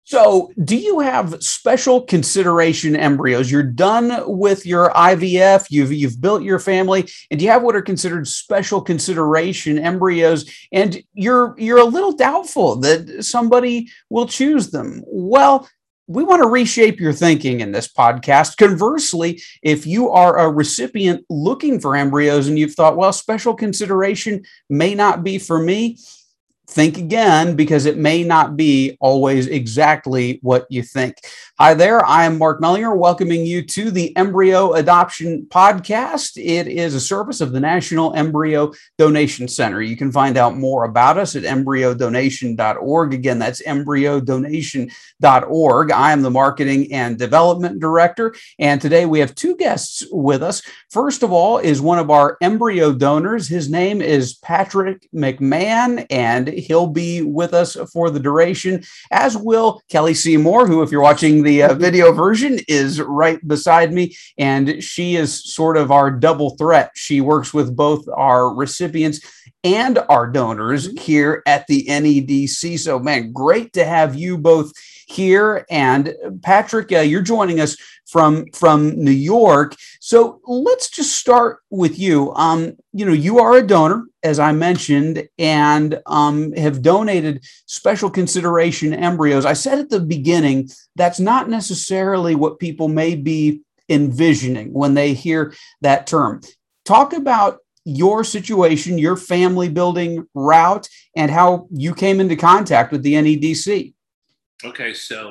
So, do you have special consideration embryos? You're done with your IVF, you've built your family, and you have what are considered special consideration embryos, and you're a little doubtful that somebody will choose them. Well, we want to reshape your thinking in this podcast. Conversely, if you are a recipient looking for embryos and you've thought, well, special consideration may not be for me, think again because it may not be always exactly what you think. Hi there, I'm Mark Mellinger, welcoming you to the Embryo Adoption Podcast. It is a service of the National Embryo Donation Center. You can find out more about us at embryodonation.org. Again, that's embryodonation.org. I am the Marketing and Development Director, and today we have two guests with us. First of all is one of our embryo donors. His name is Patrick McMahon, and he'll be with us for the duration, as will Kelly Seymour, who, if you're watching the video version, is right beside me. And she is sort of our double threat. She works with both our recipients and our donors here at the NEDC. So, man, great to have you both here. And Patrick, you're joining us from New York. So let's just start with you. You are a donor, as I mentioned, and have donated special consideration embryos. I said at the beginning, that's not necessarily what people may be envisioning when they hear that term. Talk about your situation, your family building route, and how you came into contact with the NEDC. Okay, so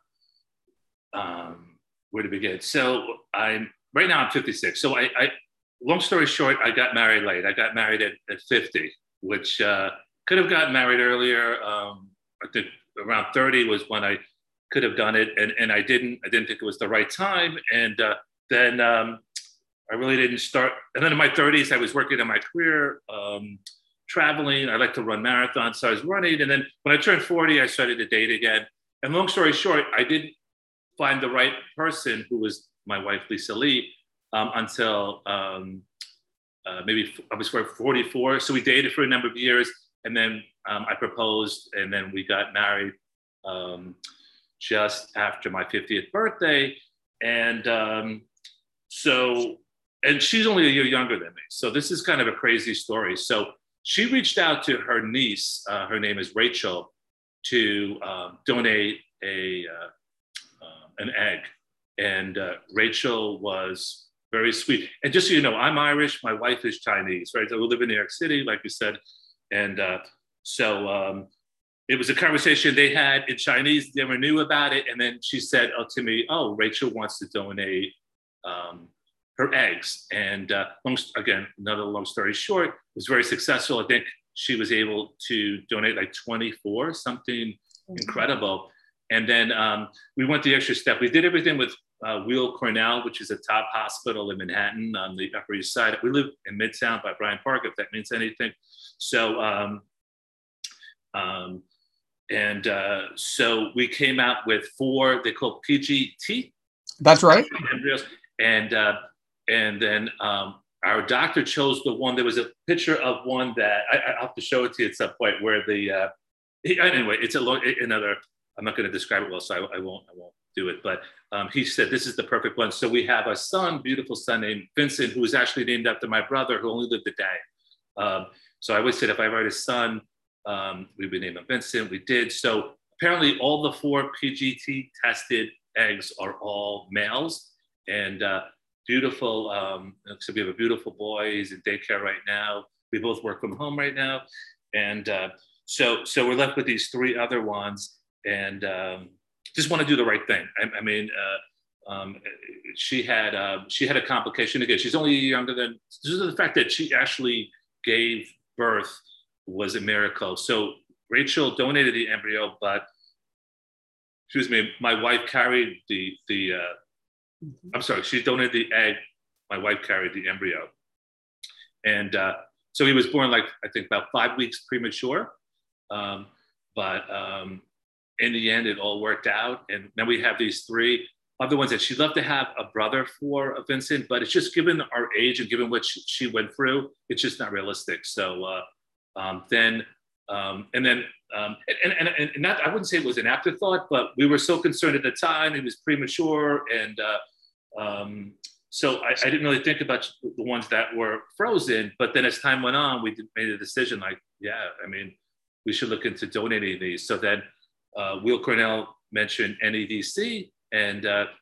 where to begin? So right now I'm 56. So I long story short, I got married late. I got married at 50, which could have gotten married earlier. I think around 30 was when I could have done it, and I didn't. I didn't think it was the right time, and then I really didn't start. And then in my 30s, I was working on my career, traveling. I like to run marathons, so I was running. And then when I turned 40, I started to date again. And long story short, I didn't find the right person, who was my wife, Lisa Lee, until maybe I was 44. So we dated for a number of years, and then I proposed, and then we got married just after my 50th birthday. And and she's only a year younger than me. So this is kind of a crazy story. So she reached out to her niece, her name is Rachel, to donate an egg. And Rachel was very sweet. And just so you know, I'm Irish, my wife is Chinese, right? So we live in New York City, like you said. And so it was a conversation they had in Chinese, they never knew about it. And then she said to me, oh, Rachel wants to donate her eggs. And again, another long story short, it was very successful. I think she was able to donate like 24, something incredible. And then we went the extra step. We did everything with Weill Cornell, which is a top hospital in Manhattan on the Upper East Side. We live in Midtown by Bryant Park, if that means anything. So, so we came out with 4, they call PGT. That's right. Embryos. And then our doctor chose the one. There was a picture of one that I'll have to show it to you at some point, where anyway, it's another. I'm not going to describe it well, so I won't do it. But he said this is the perfect one. So we have a son, beautiful son named Vincent, who was actually named after my brother, who only lived a day. So I always said if I ever had a son, we would name him Vincent. We did. So apparently, all the 4 PGT tested eggs are all males, and beautiful. So we have a beautiful boy. He's in daycare right now. We both work from home right now. And so we're left with these 3 other ones, and just want to do the right thing. I mean, she had a complication. Again, she's only younger than, just the fact that she actually gave birth was a miracle. So Rachel donated the embryo, but my wife carried she donated the egg. My wife carried the embryo. And so he was born, like, I think about 5 weeks premature. But in the end, it all worked out. And then we have these 3 other ones that she'd love to have a brother for Vincent, but it's just given our age and given what she went through, it's just not realistic. So then And then, and that, I wouldn't say it was an afterthought, but we were so concerned at the time. It was premature. And so I didn't really think about the ones that were frozen. But then as time went on, we made a decision like, yeah, I mean, we should look into donating these. So then Weill Cornell mentioned NEDC, and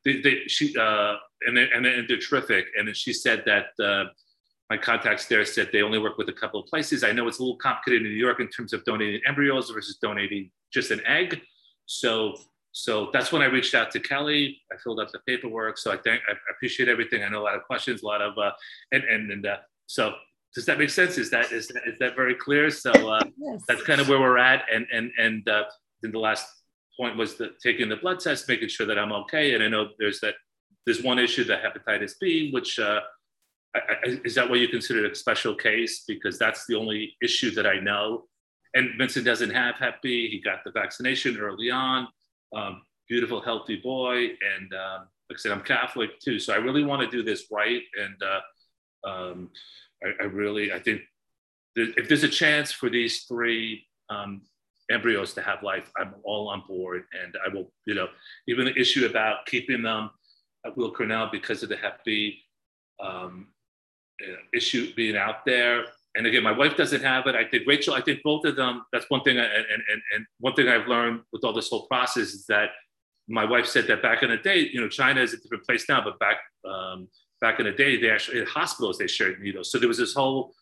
they're terrific. And then she said that my contacts there said they only work with a couple of places. I know it's a little complicated in New York in terms of donating embryos versus donating just an egg. So that's when I reached out to Kelly. I filled out the paperwork. So I appreciate everything. I know a lot of questions, a lot of so does that make sense? Is that very clear? So yes. That's kind of where we're at. And then the last point was taking the blood test, making sure that I'm okay. And I know there's one issue, the hepatitis B, which is that what you consider a special case? Because that's the only issue that I know. And Vincent doesn't have Hep B. He got the vaccination early on. Beautiful, healthy boy. And like I said, I'm Catholic too. So I really want to do this right. And I think if there's a chance for these 3 embryos to have life, I'm all on board. And I will, even the issue about keeping them at Weill Cornell because of the Hep B issue being out there. And again, my wife doesn't have it. I think Rachel, both of them, that's one thing. And one thing I've learned with all this whole process is that my wife said that back in the day, China is a different place now, but back in the day, they actually, in hospitals, they shared needles. So there was this whole,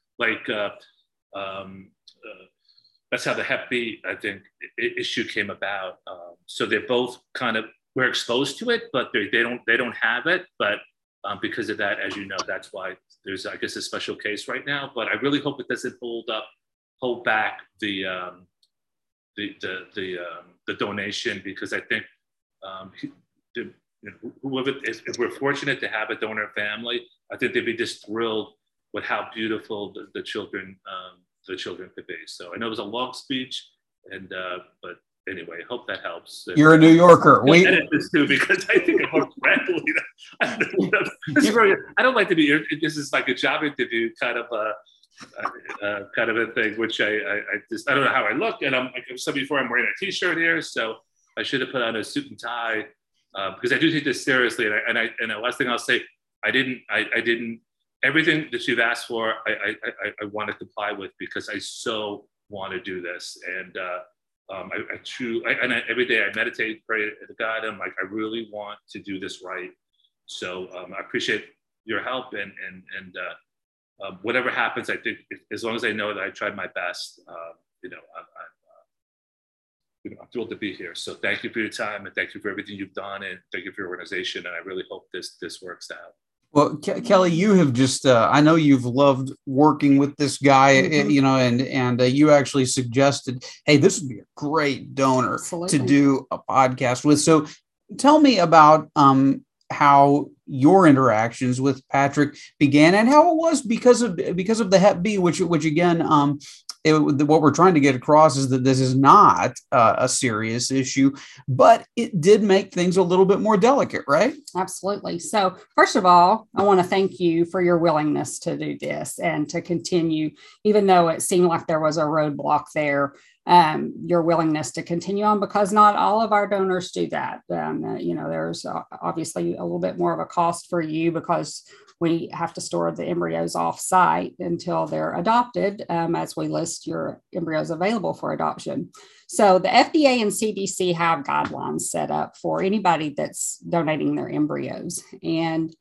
that's how the Hep B, I think, issue came about. So they're both we're exposed to it, but they don't have it. But because of that, as you know, that's why there's, I guess, a special case right now. But I really hope it doesn't hold back the donation, because I think whoever, if we're fortunate to have a donor family, I think they'd be just thrilled with how beautiful the children could be. So I know it was a long speech, and but anyway, I hope that helps. You're a New Yorker. We edit this too, because I think I'm rambling. I don't like to be. This is like a job interview kind of a thing, which I don't know how I look. And like I said before, I'm wearing a t-shirt here, so I should have put on a suit and tie, because I do take this seriously. And the last thing I'll say, I didn't everything that you've asked for, I want to comply with, because I so want to do this. And every day I meditate, pray to God. I'm like, I really want to do this right. So I appreciate your help, and whatever happens, I think as long as I know that I tried my best, I'm thrilled to be here. So thank you for your time, and thank you for everything you've done, and thank you for your organization. And I really hope this works out. Well, Kelly, you have just, I know you've loved working with this guy, and you actually suggested, hey, this would be a great donor to do a podcast with. So tell me about how your interactions with Patrick began, and how it was because of the Hep B, which again, what we're trying to get across is that this is not a serious issue, but it did make things a little bit more delicate, right? Absolutely. So first of all, I want to thank you for your willingness to do this and to continue, even though it seemed like there was a roadblock there, your willingness to continue on, because not all of our donors do that. There's obviously a little bit more of a cost for you, because we have to store the embryos off-site until they're adopted, as we list your embryos available for adoption. So the FDA and CDC have guidelines set up for anybody that's donating their embryos. And,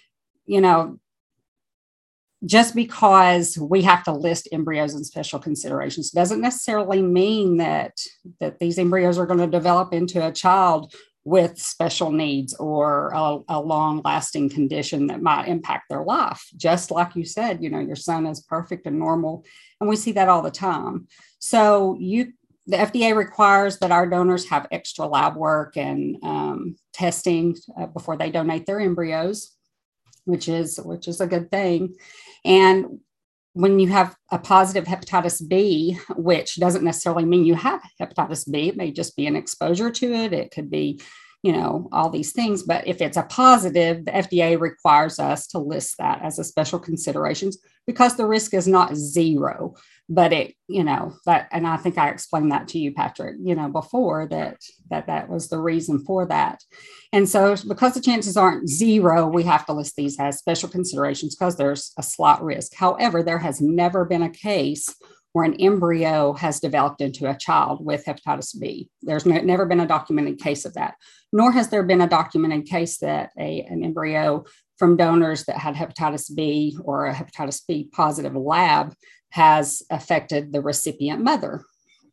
just because we have to list embryos in special considerations doesn't necessarily mean that these embryos are going to develop into a child with special needs or a long-lasting condition that might impact their life. Just like you said, your son is perfect and normal, and we see that all the time. So the FDA requires that our donors have extra lab work and testing before they donate their embryos, which is a good thing. And when you have a positive hepatitis B, which doesn't necessarily mean you have hepatitis B, it may just be an exposure to it. It could be, all these things. But if it's a positive, the FDA requires us to list that as a special considerations because the risk is not zero. But that, and I think I explained that to you, Patrick, before that was the reason for that. And so because the chances aren't zero, we have to list these as special considerations because there's a slight risk. However, there has never been a case where an embryo has developed into a child with hepatitis B. There's never been a documented case of that, nor has there been a documented case that an embryo from donors that had hepatitis B or a hepatitis B positive lab has affected the recipient mother.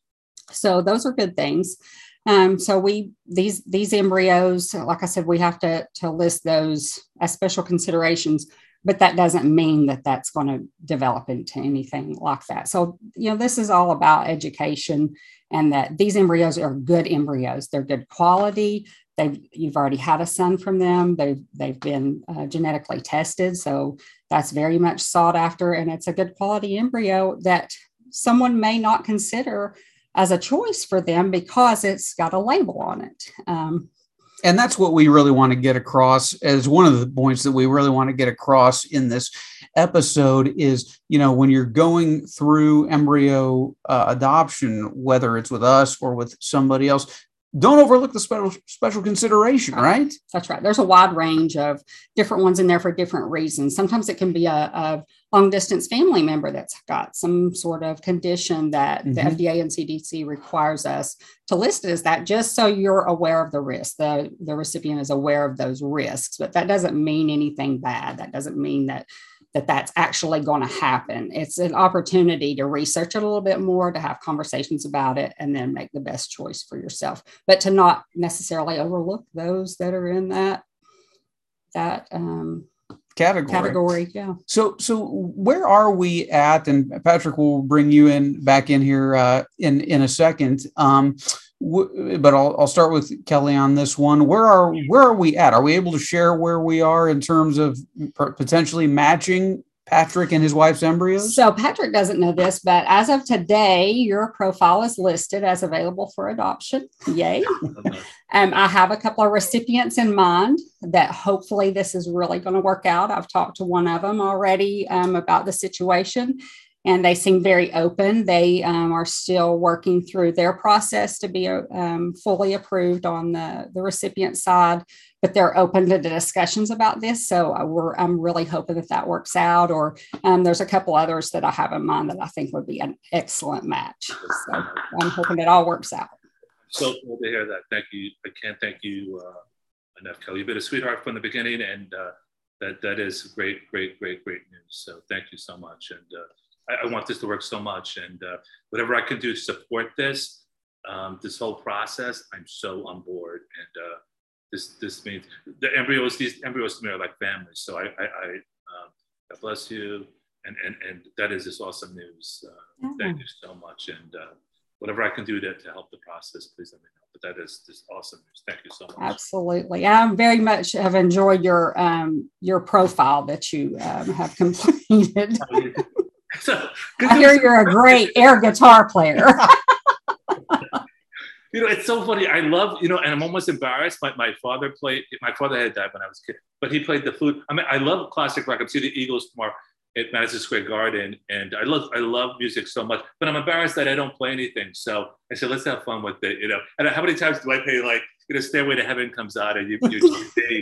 So those are good things. So these embryos, like I said, we have to list those as special considerations, but that doesn't mean that that's going to develop into anything like that. So, this is all about education and that these embryos are good embryos. They're good quality. You've already had a son from them. They've been genetically tested. So that's very much sought after. And it's a good quality embryo that someone may not consider as a choice for them because it's got a label on it. And that's what we really want to get across as one of the points that we really want to get across in this episode is, when you're going through embryo adoption, whether it's with us or with somebody else, don't overlook the special consideration, right? That's right. There's a wide range of different ones in there for different reasons. Sometimes it can be a long distance family member that's got some sort of condition that the FDA and CDC requires us to list it as that, just so you're aware of the risk. The recipient is aware of those risks, but that doesn't mean anything bad. That doesn't mean that's actually going to happen. It's an opportunity to research it a little bit more, to have conversations about it, and then make the best choice for yourself, but to not necessarily overlook those that are in that category. Yeah. So where are we at? And Patrick will bring you back in here in a second. But I'll start with Kelly on this one. Where are we at? Are we able to share where we are in terms of potentially matching Patrick and his wife's embryos? So Patrick doesn't know this, but as of today, your profile is listed as available for adoption. Yay. I have a couple of recipients in mind that hopefully this is really going to work out. I've talked to one of them already about the situation. And they seem very open. They are still working through their process to be fully approved on the recipient side, but they're open to the discussions about this. So I'm really hoping that works out. Or there's a couple others that I have in mind that I think would be an excellent match. So I'm hoping it all works out. So cool to hear that. Thank you. I can't thank you enough, Kelly. You've been a sweetheart from the beginning, and that is great news. So thank you so much. And I want this to work so much, and whatever I can do to support this whole process, I'm so on board. And this means these embryos to me are like family. So I God bless you, and that is just awesome news. Thank you so much, and whatever I can do to help the process, please let me know. But that is just awesome news. Thank you so much. Absolutely, I very much have enjoyed your profile that you have completed. So, I hear you're a great air guitar player. It's so funny. I love, and I'm almost embarrassed. My father had died when I was a kid, but he played the flute. I mean, I love classic rock. I'm seeing the Eagles tomorrow at Madison Square Garden, and I love music so much, but I'm embarrassed that I don't play anything. So I said, let's have fun with it, And how many times do I play Stairway to Heaven comes out and you stage,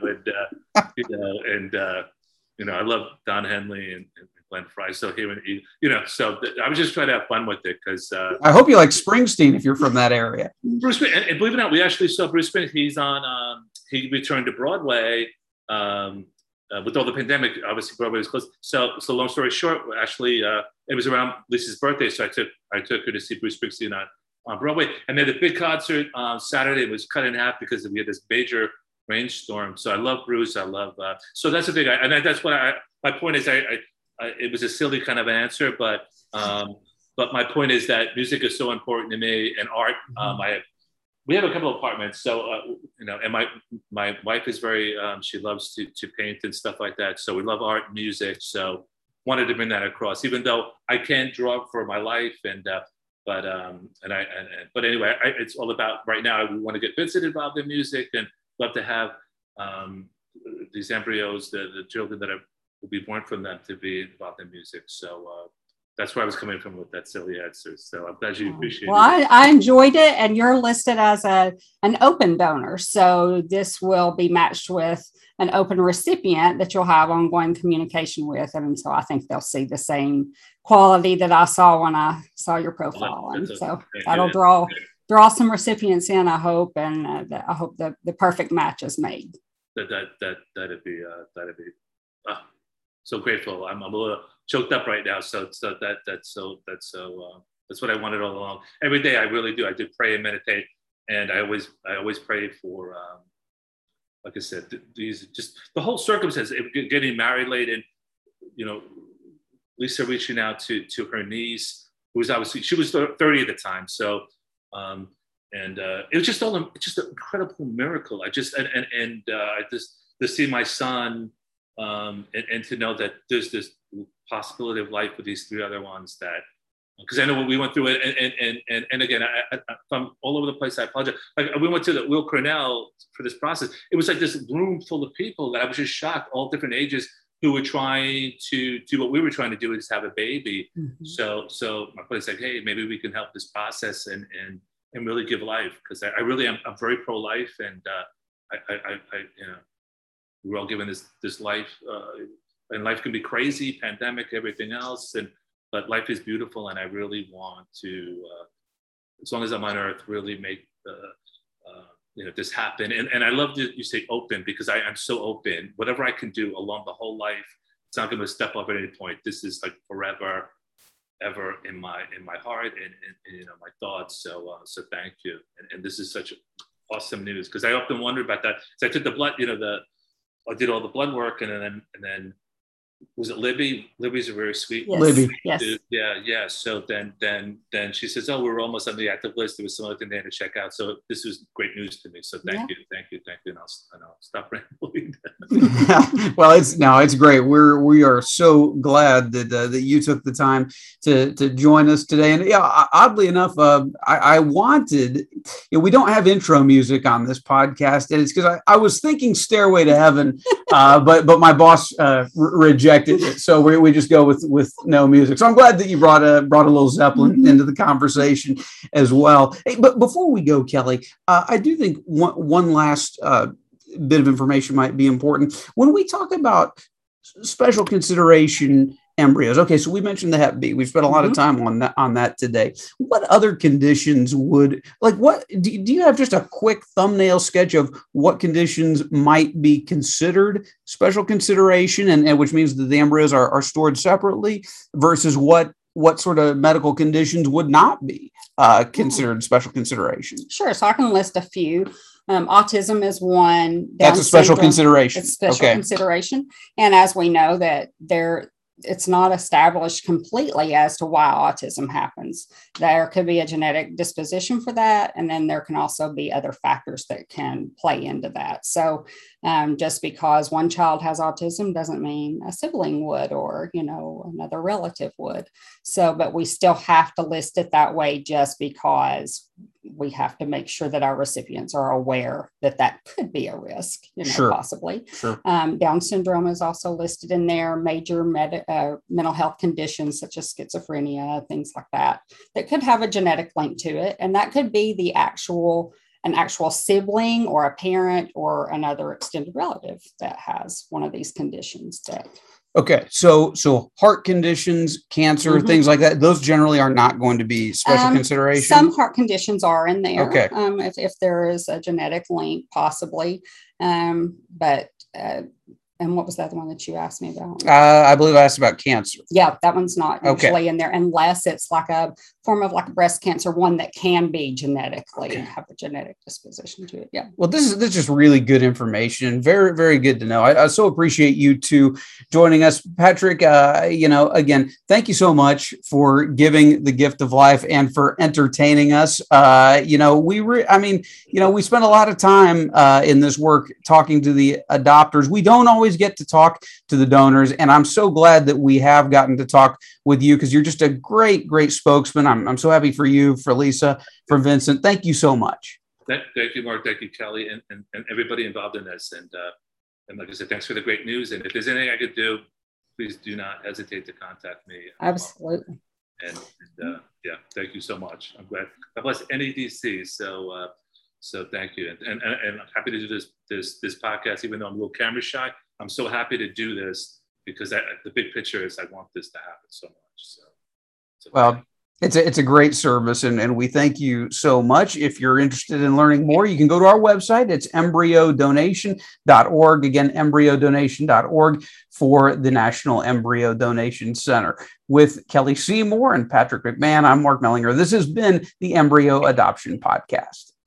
and I love Don Henley and Glenn Frey. So here, so I was just trying to have fun with it because I hope you like Springsteen if you're from that area. Bruce, and believe it or not, we actually saw Bruce Springsteen. He's on. He returned to Broadway with all the pandemic. Obviously, Broadway was closed. So long story short, actually, it was around Lisa's birthday, so I took her to see Bruce Springsteen on Broadway, and then the big concert on Saturday was cut in half because we had this major rainstorm. So I love Bruce. I love. So that's the thing, and that's what my point is. It was a silly kind of answer, but my point is that music is so important to me, and art. We have a couple of apartments, so and my wife is very she loves to paint and stuff like that. So we love art and music. So wanted to bring that across, even though I can't draw for my life, but anyway, it's all about right now. We want to get Vincent involved in music, and love to have these embryos, the children that will be born from them, to be involved in music. So that's where I was coming from with that silly answer. So I'm glad you appreciate it. Well, I enjoyed it, and you're listed as an open donor. So this will be matched with an open recipient that you'll have ongoing communication with. And so I think they'll see the same quality that I saw when I saw your profile. And so that'll draw some recipients in, I hope, and I hope the perfect match is made. That'd be so grateful. I'm a little choked up right now. So that's what I wanted all along. Every day I really do. I do pray and meditate, and I always pray for, like I said, these, just the whole circumstance, getting married late, and Lisa reaching out to her niece, who was obviously, she was 30 at the time. So it was just an incredible miracle. I just to see my son, and to know that there's this possibility of life with these three other ones, that, because I know what we went through it, and again, I'm all over the place. I apologize. Like, we went to the Will Cornell for this process. It was like this room full of people that I was just shocked, all different ages, who were trying to do what we were trying to do, is have a baby. Mm-hmm. So my buddy's like, hey, maybe we can help this process and really give life, because I really am. I'm very pro-life, and we're all given this life, and life can be crazy, pandemic, everything else, but life is beautiful, and I really want to, as long as I'm on earth, really make this happen. And I love that you say open, because I'm so open. Whatever I can do along the whole life, it's not going to step up at any point. This is like forever, ever in my heart and my thoughts. So thank you. And this is such awesome news, because I often wonder about that. So I took the blood, I did all the blood work, and then was it Libby? Libby's a very sweet. Yes. Libby. Yes. Yeah. So then she says, oh, we're almost on the active list. There was some other thing they had to check out. So this was great news to me. So thank you. And I'll stop rambling. Well, it's great. We are so glad that you took the time to join us today. And yeah, oddly enough, I wanted, we don't have intro music on this podcast, and it's because I was thinking Stairway to Heaven, but my boss rejected it, so we just go with no music. So I'm glad that you brought a little Zeppelin into the conversation as well. Hey, but before we go, Kelly, I do think one last bit of information might be important when we talk about special consideration embryos. Okay, so we mentioned the Hep B. We've spent a lot of time on that today. What other conditions what do you have just a quick thumbnail sketch of what conditions might be considered special consideration, and which means that the embryos are stored separately, versus what sort of medical conditions would not be considered special consideration? Sure. So I can list a few. Autism is one. That's a special consideration. It's special consideration. And as we know that it's not established completely as to why autism happens. There could be a genetic disposition for that. And then there can also be other factors that can play into that. So just because one child has autism doesn't mean a sibling would, or, another relative would. So, but we still have to list it that way, just because we have to make sure that our recipients are aware that could be a risk, Sure. Possibly. Sure. Down syndrome is also listed in there, major mental health conditions such as schizophrenia, things like that could have a genetic link to it. And that could be an actual sibling or a parent or another extended relative that has one of these conditions. Okay, so heart conditions, cancer, things like that, those generally are not going to be special consideration? Some heart conditions are in there. Okay. If there is a genetic link, possibly. And what was that one that you asked me about? I believe I asked about cancer. Yeah, that one's not usually in there, unless it's like a form of like breast cancer, one that can be genetically have a genetic disposition to it. Yeah. Well, this is just really good information, and very, very good to know. I so appreciate you two joining us, Patrick. Again, thank you so much for giving the gift of life and for entertaining us. We spend a lot of time in this work talking to the adopters. We don't always get to talk to the donors, and I'm so glad that we have gotten to talk with you because you're just a great, great spokesman. I'm so happy for you, for Lisa, for Vincent. Thank you so much. Thank you, Mark. Thank you, Kelly, and everybody involved in this. And like I said, thanks for the great news. And if there's anything I could do, please do not hesitate to contact me. Absolutely. And yeah, thank you so much. I'm glad. God bless NEDC. So thank you. And I'm happy to do this podcast, even though I'm a little camera shy. I'm so happy to do this because the big picture is I want this to happen so much. So well, it's a great service, and we thank you so much. If you're interested in learning more, you can go to our website. It's embryodonation.org. Again, embryodonation.org for the National Embryo Donation Center. With Kelly Seymour and Patrick McMahon, I'm Mark Mellinger. This has been the Embryo Adoption Podcast.